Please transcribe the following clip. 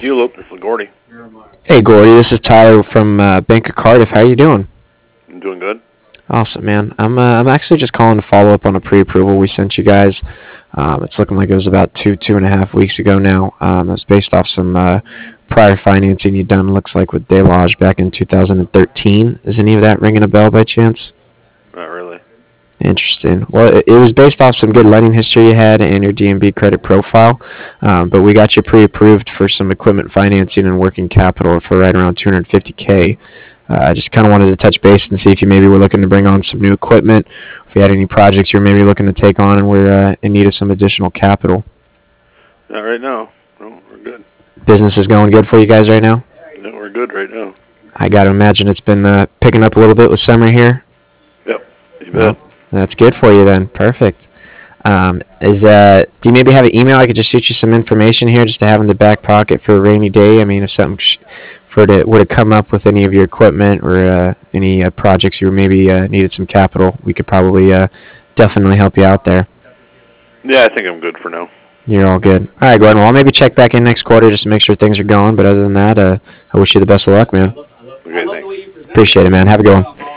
Julep, this is Gordy. Hey, Gordy, this is Tyler from Bank of Cardiff. How you doing? I'm doing good. Awesome, man. I'm actually just calling to follow up on a pre-approval we sent you guys. It's looking like it was about 2.5 weeks ago now. It's based off some prior financing you'd done, looks like, with Delage back in 2013. Is any of that ringing a bell by chance? Not really. Interesting. Well, it was based off some good lending history you had and your DMB credit profile, but we got you pre-approved for some equipment financing and working capital for right around 250K. I just kind of wanted to touch base and see if you maybe were looking to bring on some new equipment, if you had any projects you're maybe looking to take on and were in need of some additional capital. Not right now. No, we're good. Business is going good for you guys right now? No, we're good right now. I got to imagine it's been picking up a little bit with summer here. Yep. You bet. Well, that's good for you then. Perfect. Do you maybe have an email I could just shoot you some information here just to have in the back pocket for a rainy day? I mean, if something were to come up with any of your equipment or any projects you maybe needed some capital, we could probably definitely help you out there. Yeah, I think I'm good for now. You're all good. All right, Gordon. Well, I'll maybe check back in next quarter just to make sure things are going. But other than that, I wish you the best of luck, man. Okay, thanks. Appreciate it, man. Have a good one.